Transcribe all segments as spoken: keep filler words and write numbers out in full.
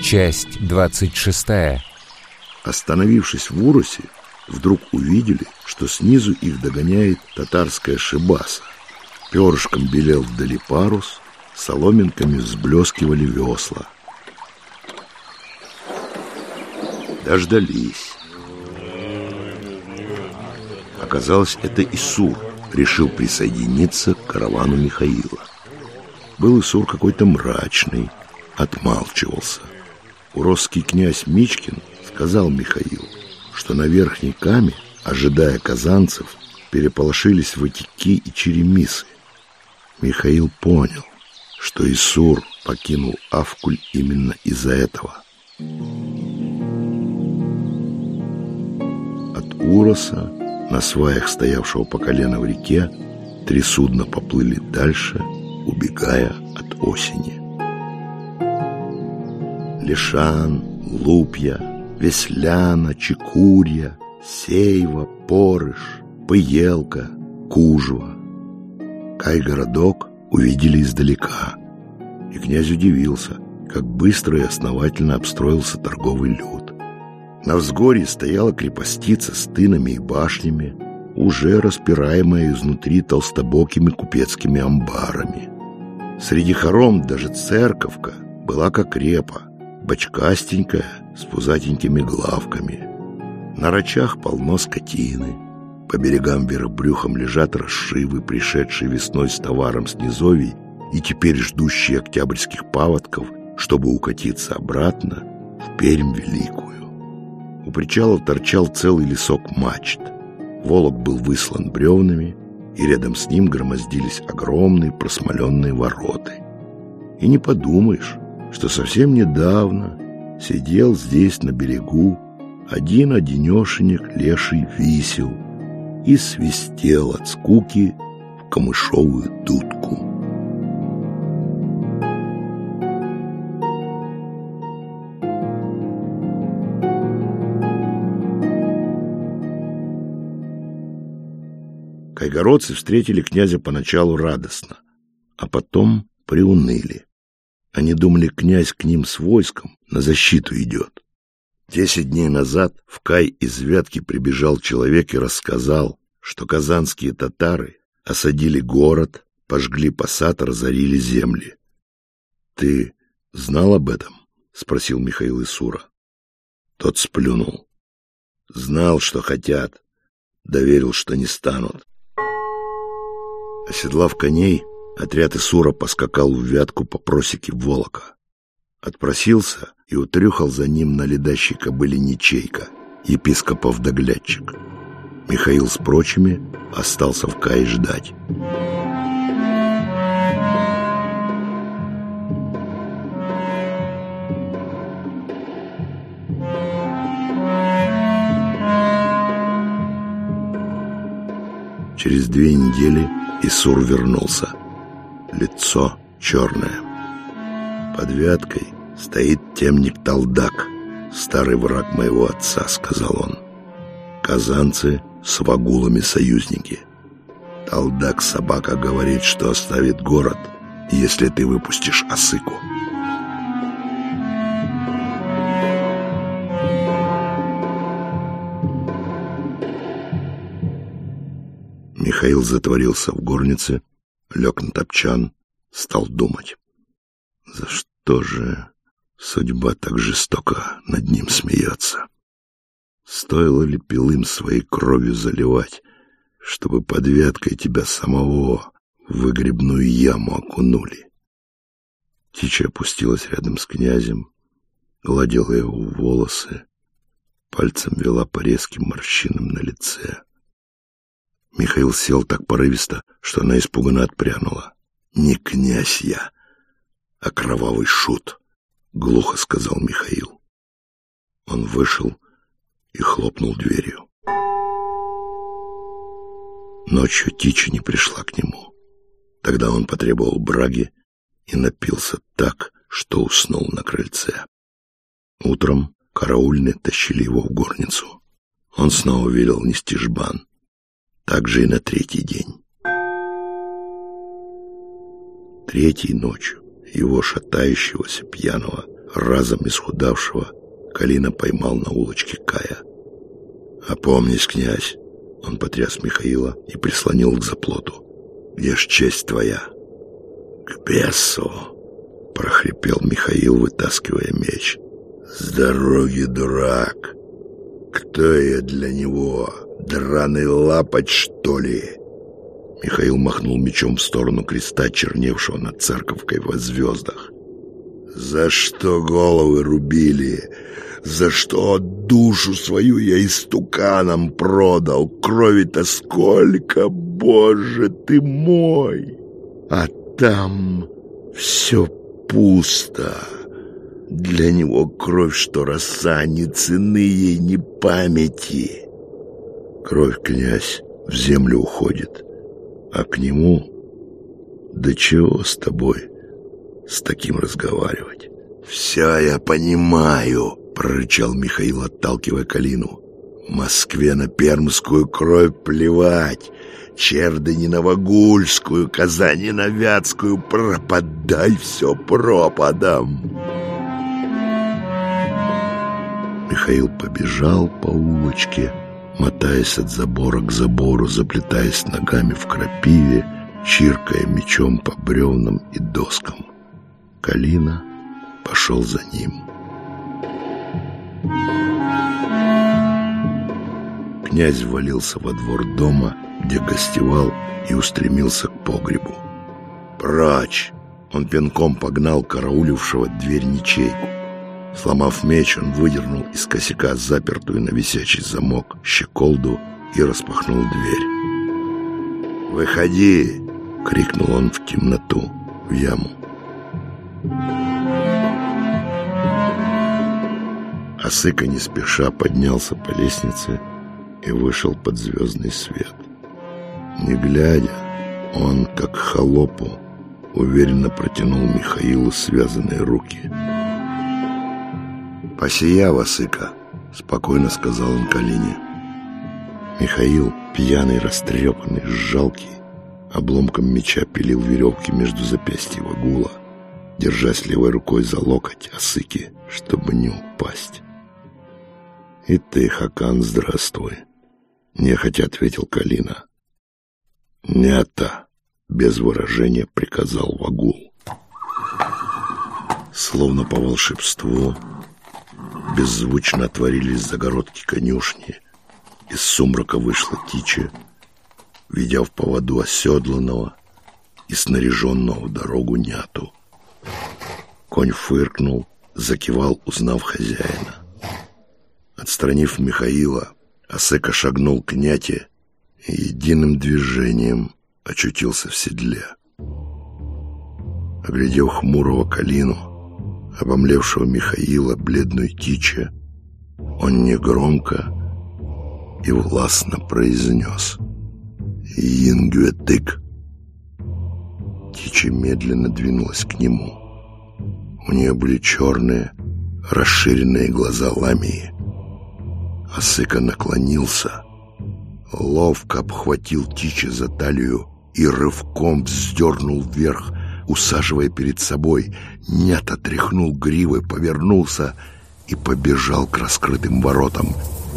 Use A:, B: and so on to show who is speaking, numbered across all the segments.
A: Часть двадцать шестая.
B: Остановившись в Уросе, вдруг увидели, что снизу их догоняет татарская шибаса. Перышком белел вдали парус, соломинками взблескивали весла. Дождались. Оказалось, это Исур решил присоединиться к каравану Михаила. Был Исур какой-то мрачный, отмалчивался. Уросский князь Мичкин сказал Михаилу, что на Верхней Каме, ожидая казанцев, переполошились ватики и черемисы. Михаил понял, что Исур покинул Авкуль именно из-за этого. От Уроса, на сваях стоявшего по колено в реке, три судна поплыли дальше, убегая от осени. Лешан, Лупья, Весляна, Чекурья, Сейва, Порыш, Пыелка, Кужва. Кай-городок увидели издалека, и князь удивился, как быстро и основательно обстроился торговый люд. На взгорье стояла крепостица с тынами и башнями, уже распираемая изнутри толстобокими купецкими амбарами. Среди хором даже церковка была как репа, бочкастенькая, с пузатенькими главками. На рачах полно скотины. По берегам вверх брюхом лежат расшивы, пришедшие весной с товаром с низовий и теперь ждущие октябрьских паводков, чтобы укатиться обратно в Пермь Великую. У причала торчал целый лесок мачт. Волок был выслан бревнами, и рядом с ним громоздились огромные просмоленные вороты. И не подумаешь, что совсем недавно сидел здесь на берегу один-одинешенек леший висел и свистел от скуки в камышовую дудку. Кайгородцы встретили князя поначалу радостно, а потом приуныли. Они думали, князь к ним с войском на защиту идет. Десять дней назад в Кай из Вятки прибежал человек и рассказал, что казанские татары осадили город, пожгли посад, разорили земли. — Ты знал об этом? — спросил Михаил Исура. Тот сплюнул. — Знал, что хотят, доверил, что не станут. Оседлав коней, отряд Исура поскакал в Вятку по просеке Волока. Отпросился и утрюхал за ним на ледащей кобыле Ничейка, епископов доглядчик. Михаил с прочими остался в Кае ждать. Через две недели Исур вернулся. Лицо черное. Под Вяткой стоит темник Талдак, старый враг моего отца, сказал он. Казанцы с вагулами союзники. Талдак собака говорит, что оставит город, если ты выпустишь осыку. Михаил затворился в горнице, лег на топчан, стал думать. За что же судьба так жестоко над ним смеется? Стоило ли пилым своей кровью заливать, чтобы под Вяткой тебя самого в выгребную яму окунули? Тича опустилась рядом с князем, гладила его волосы, пальцем вела по резким морщинам на лице. Михаил сел так порывисто, что она испуганно отпрянула. «Не князь я, а кровавый шут», — глухо сказал Михаил. Он вышел и хлопнул дверью. Ночью Тича не пришла к нему. Тогда он потребовал браги и напился так, что уснул на крыльце. Утром караульные тащили его в горницу. Он снова велел нести жбан. Так же и на третий день. Третьей ночью его шатающегося пьяного Разом исхудавшего Калина поймал на улочке Кая. «Опомнись, князь!» Он потряс Михаила и прислонил к заплоту. «Где ж честь твоя?» «К бесу!» — прохрипел Михаил, вытаскивая меч. «С дороги, дурак! Кто я для него? Драный лапоть, что ли?» Михаил махнул мечом в сторону креста, черневшего над церковкой во звездах. «За что головы рубили? За что душу свою я истуканам продал? Крови-то сколько, Боже ты мой! А там все пусто. Для него кровь, что роса, ни цены ей, ни памяти. Кровь, князь, в землю уходит, а к нему... Да чего с тобой с таким разговаривать?» «Все я понимаю», — прорычал Михаил, отталкивая Калину. «Москве на пермскую кровь плевать, Черды не на вагульскую, Казани на вятскую, пропадай все пропадом». Михаил побежал по улочке, мотаясь от забора к забору, заплетаясь ногами в крапиве, чиркая мечом по бревнам и доскам. Калина пошел за ним. Князь ввалился во двор дома, где гостевал, и устремился к погребу. «Прочь!» Он пинком погнал караулившего дверь ничейку. Сломав меч, он выдернул из косяка запертую на висячий замок щеколду и распахнул дверь. «Выходи!» — крикнул он в темноту, в яму. Осыка не спеша поднялся по лестнице и вышел под звездный свет. Не глядя, он, как холопу, уверенно протянул Михаилу связанные руки. «Посияв, Осыка!» — спокойно сказал он Калине. Михаил, пьяный, растрепанный, жалкий, обломком меча пилил веревки между запястьев Вагула, держась левой рукой за локоть Осыки, чтобы не упасть. «И ты, Хакан, здравствуй!» — нехотя ответил Калина. «Нята!» — без выражения приказал Вагул. Словно по волшебству беззвучно отворились загородки конюшни. Из сумрака вышла Тича, ведя в поводу оседланного и снаряженного в дорогу Няту. Конь фыркнул, закивал, узнав хозяина. Отстранив Михаила, Осыка шагнул к Няте и единым движением очутился в седле. Оглядев хмурого Калину, обомлевшего Михаила, бледную Тича, он негромко и властно произнес: «Ингюэтык». Тича медленно двинулась к нему. У нее были черные, расширенные глаза ламии. Осыка наклонился, ловко обхватил Тича за талию и рывком вздернул вверх, усаживая перед собой. Нята тряхнул гривой, повернулся и побежал к раскрытым воротам.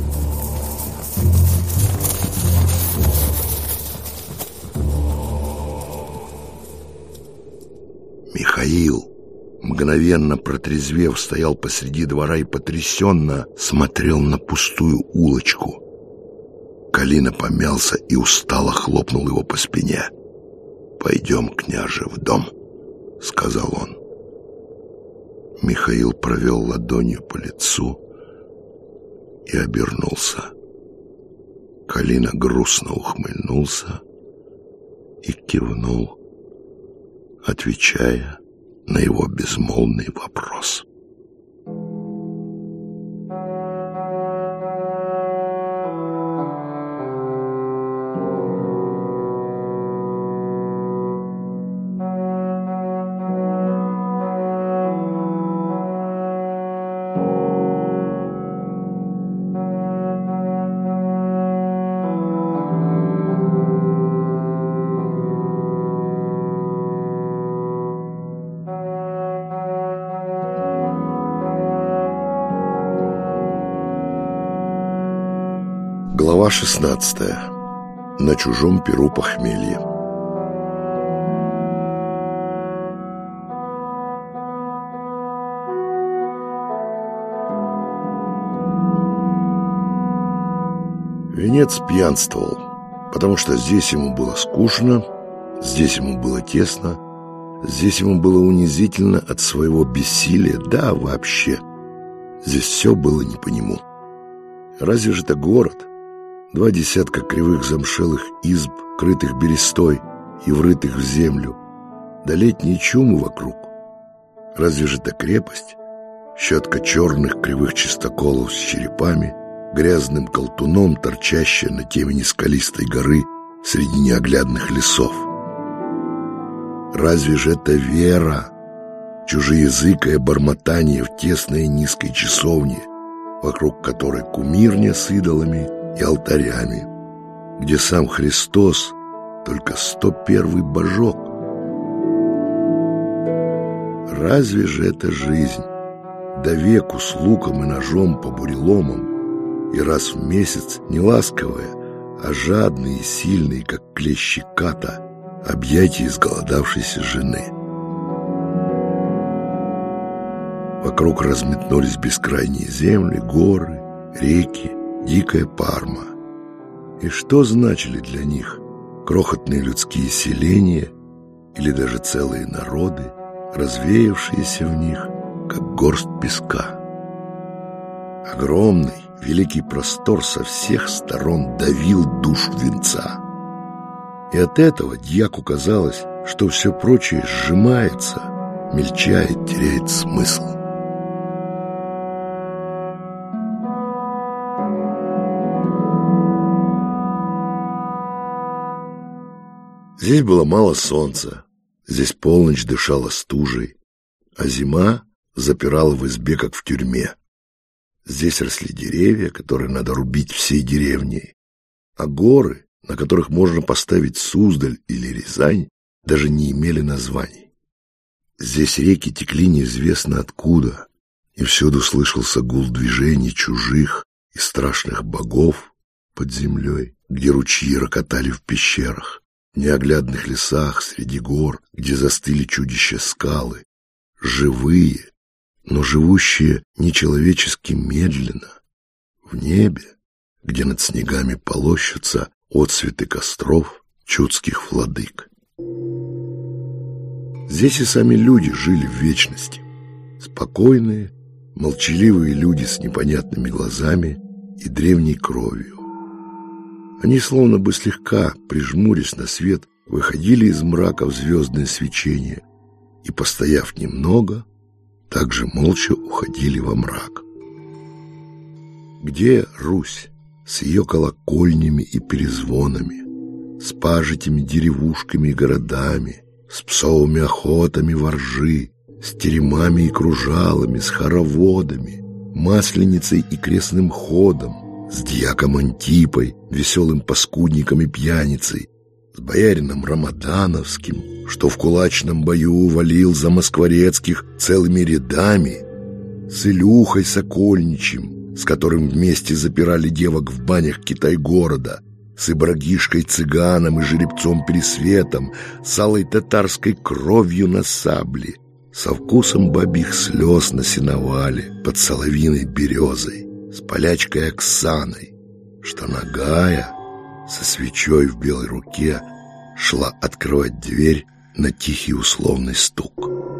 B: Михаил, мгновенно протрезвев, стоял посреди двора и потрясенно смотрел на пустую улочку. Калина помялся и устало хлопнул его по спине. «Пойдем, княже, в дом», — сказал он. Михаил провел ладонью по лицу и обернулся. Калина грустно ухмыльнулся и кивнул, отвечая на его безмолвный вопрос. Глава шестнадцатая. На чужом перу похмелье. Венец пьянствовал, потому что здесь ему было скучно, здесь ему было тесно, здесь ему было унизительно от своего бессилия, да вообще. Здесь все было не по нему. Разве же это город? Два десятка кривых замшелых изб, крытых берестой и врытых в землю, да летние чумы вокруг. Разве же это крепость? Щетка черных кривых чистоколов с черепами, грязным колтуном, торчащая на темени скалистой горы среди неоглядных лесов. Разве же это вера? Чужеязыкое бормотание в тесной низкой часовне, вокруг которой кумирня с идолами и алтарями, где сам Христос, только сто первый божок. Разве же это жизнь? До веку с луком и ножом по буреломам, и раз в месяц не ласковые, а жадные и сильные, как клещи ката, объятия изголодавшейся жены. Вокруг разметнулись бескрайние земли, горы, реки, дикая Парма. И что значили для них крохотные людские селения или даже целые народы, развеявшиеся в них, как горсть песка? Огромный, великий простор со всех сторон давил душу венца. И от этого дьяку казалось, что все прочее сжимается, мельчает, теряет смысл. Здесь было мало солнца, здесь полночь дышала стужей, а зима запирала в избе, как в тюрьме. Здесь росли деревья, которые надо рубить всей деревней, а горы, на которых можно поставить Суздаль или Рязань, даже не имели названий. Здесь реки текли неизвестно откуда, и всюду слышался гул движений чужих и страшных богов под землей, где ручьи рокотали в пещерах, в неоглядных лесах среди гор, где застыли чудища скалы, живые, но живущие нечеловечески медленно, в небе, где над снегами полощутся отцветы костров чудских владык. Здесь и сами люди жили в вечности, спокойные, молчаливые люди с непонятными глазами и древней кровью. Они словно бы слегка, прижмурясь на свет, выходили из мрака в звездное свечение и, постояв немного, также молча уходили во мрак. Где Русь с ее колокольнями и перезвонами, с пажитями, деревушками и городами, с псовыми охотами воржи, с теремами и кружалами, с хороводами, масленицей и крестным ходом, с дьяком Антипой, веселым паскудником и пьяницей, с боярином Рамадановским, что в кулачном бою валил за москворецких целыми рядами, с Илюхой Сокольничем, с которым вместе запирали девок в банях Китай-города, с Ибрагишкой-цыганом и жеребцом Пересветом, с алой татарской кровью на сабле, со вкусом бабьих слез на сеновале под соловьиной березой, с полячкой Оксаной, что нагая, со свечой в белой руке, шла открывать дверь на тихий условный стук.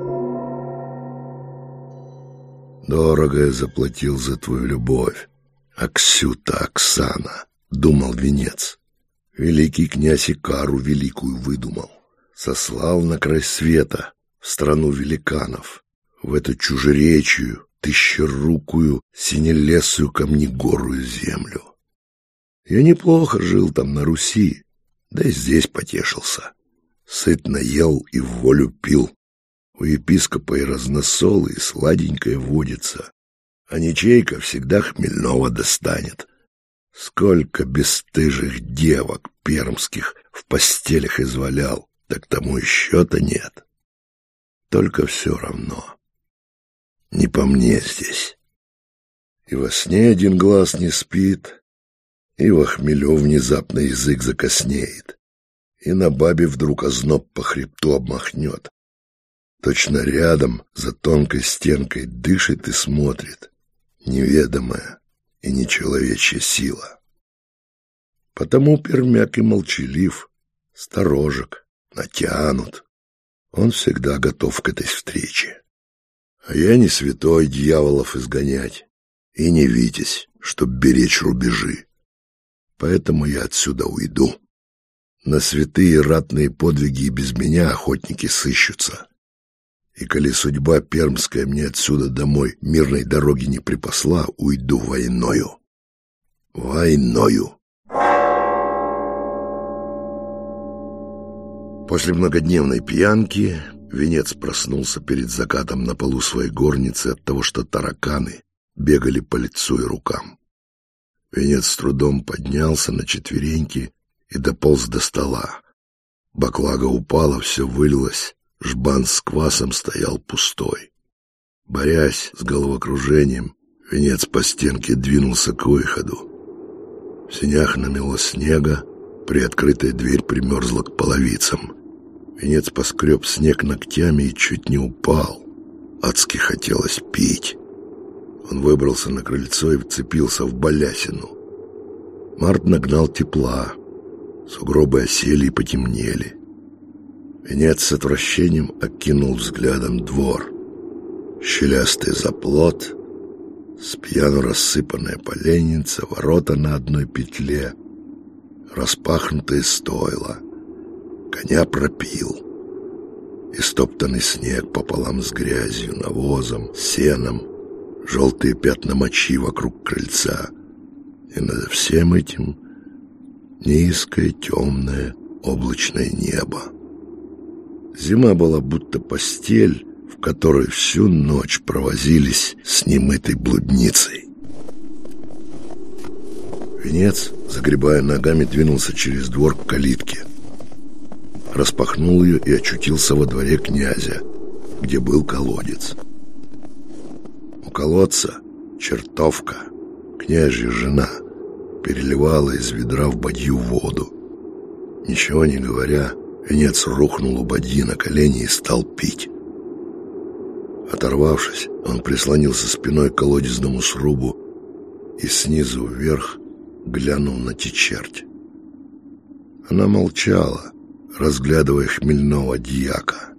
B: «Дорого я заплатил за твою любовь, Аксюта Оксана», — думал венец. Великий князь Икару великую выдумал, сослал на край света, в страну великанов, в эту чужеречию, тысячерукую, синелесую камнегорую землю. Я неплохо жил там на Руси, да и здесь потешился. Сытно ел и в волю пил. У епископа и разносол, и сладенькое водится, а ничейка всегда хмельного достанет. Сколько бесстыжих девок пермских в постелях извалял, так тому и счета нет. Только все равно. Не по мне здесь. И во сне один глаз не спит, И во хмелю внезапно язык закоснеет, и на бабе вдруг озноб по хребту обмахнет. Точно рядом, за тонкой стенкой, дышит и смотрит неведомая и нечеловечья сила. Потому пермяк и молчалив, сторожек, натянут. Он всегда готов к этой встрече. А я не святой дьяволов изгонять, и не витязь, чтоб беречь рубежи. Поэтому я отсюда уйду. На святые ратные подвиги и без меня охотники сыщутся. И коли судьба пермская мне отсюда домой мирной дороги не припасла, уйду войною. Войною. После многодневной пьянки Венец проснулся перед закатом на полу своей горницы от того, что тараканы бегали по лицу и рукам. Венец с трудом поднялся на четвереньки и дополз до стола. Баклага упала, все вылилось, жбан с квасом стоял пустой. Борясь с головокружением, Венец по стенке двинулся к выходу. В сенях намело снега, приоткрытая дверь примерзла к половицам. Венец поскреб снег ногтями и чуть не упал. Адски хотелось пить. Он выбрался на крыльцо и вцепился в балясину. Март нагнал тепла. Сугробы осели и потемнели. Венец с отвращением окинул взглядом двор. Щелястый заплот, спьяну рассыпанная поленница, ворота на одной петле, распахнутые стойла. Коня пропил. Истоптанный снег пополам с грязью, навозом, сеном, желтые пятна мочи вокруг крыльца. И над всем этим низкое, темное, облачное небо. Зима была будто постель, в которой всю ночь провозились с немытой блудницей. Венец, загребая ногами, двинулся через двор к калитке. Распахнул ее и очутился во дворе князя, где был колодец. У колодца чертовка, княжья жена, переливала из ведра в бадью воду. Ничего не говоря, Венец рухнул у бадьи на колени и стал пить. Оторвавшись, он прислонился спиной к колодезному срубу и снизу вверх глянул на течерть. Она молчала, разглядывая хмельного дьяка.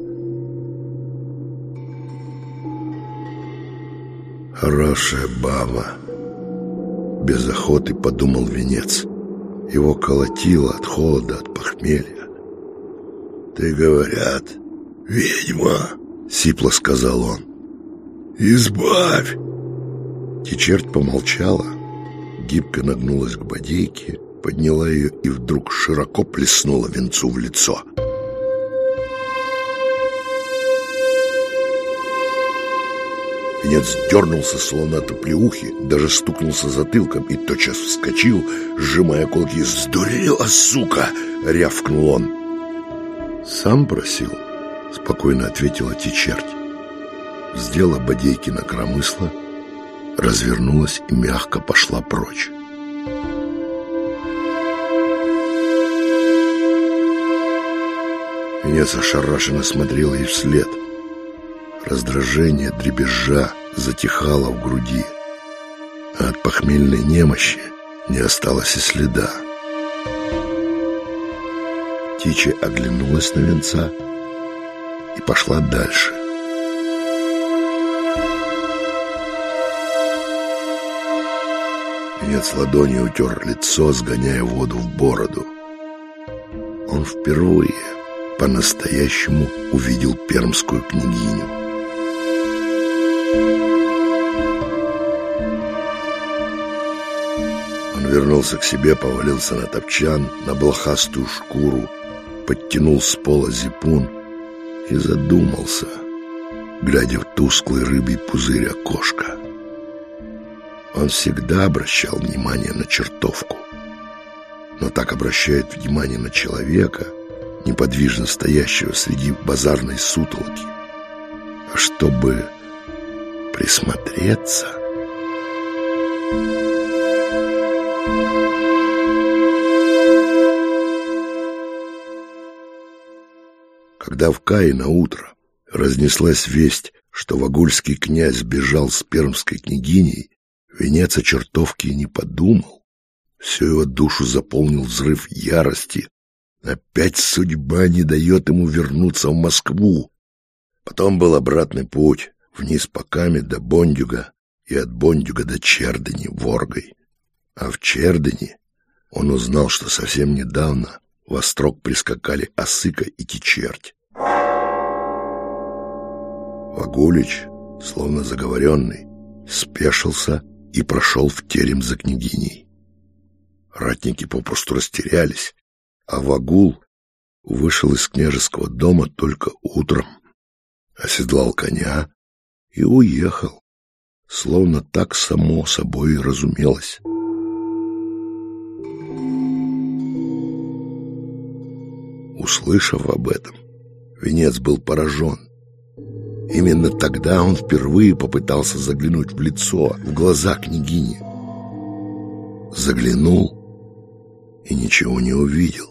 B: Хорошая баба. Без охоты подумал Венец. Его колотило от холода, от похмелья. Ты, говорят, ведьма, сипло сказал он. Избавь. Течерть помолчала, гибко нагнулась к бодейке, подняла ее и вдруг широко плеснула Венцу в лицо. Венец дернулся, словно от оплеухи, даже стукнулся затылком и тотчас вскочил, сжимая кулаки. «Сдурела, сука!» — рявкнул он. «Сам просил», — спокойно ответила течерть. Сделала бодейки на коромысло, развернулась и мягко пошла прочь. Венец ошарашенно смотрел ей вслед. Раздражение дребезжа затихало в груди, а от похмельной немощи не осталось и следа. Тича оглянулась на Венца и пошла дальше. Венец ладонью утер лицо, сгоняя воду в бороду. Он впервые по-настоящему увидел пермскую княгиню. Он вернулся к себе, повалился на топчан, на блохастую шкуру, подтянул с пола зипун и задумался, глядя в тусклый рыбий пузырь окошка. Он всегда обращал внимание на чертовку, но так обращает внимание на человека, неподвижно стоящего среди базарной сутолоки. А чтобы присмотреться... Когда в Кае наутро разнеслась весть, что вагульский князь бежал с пермской княгиней, Венец о чертовке и не подумал. Всю его душу заполнил взрыв ярости. Опять судьба не дает ему вернуться в Москву. Потом был обратный путь, вниз по Каме до Бондюга и от Бондюга до Чердыни, Воргой. А в Чердыни он узнал, что совсем недавно в острог прискакали Осыка и Кичерть. Вагулич, словно заговоренный, спешился и прошел в терем за княгиней. Ратники попросту растерялись, а Вагул вышел из княжеского дома только утром, оседлал коня и уехал, словно так само собой и разумелось. Услышав об этом, Венец был поражен. Именно тогда он впервые попытался заглянуть в лицо, в глаза княгини. Заглянул и ничего не увидел.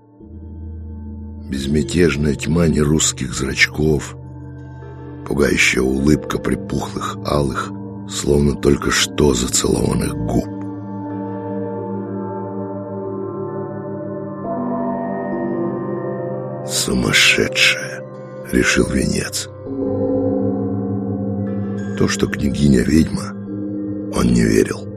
B: Безмятежная тьма нерусских зрачков, пугающая улыбка припухлых алых, словно только что зацелованных губ. «Сумасшедшая!» — решил Венец. То, что княгиня ведьма, он не верил.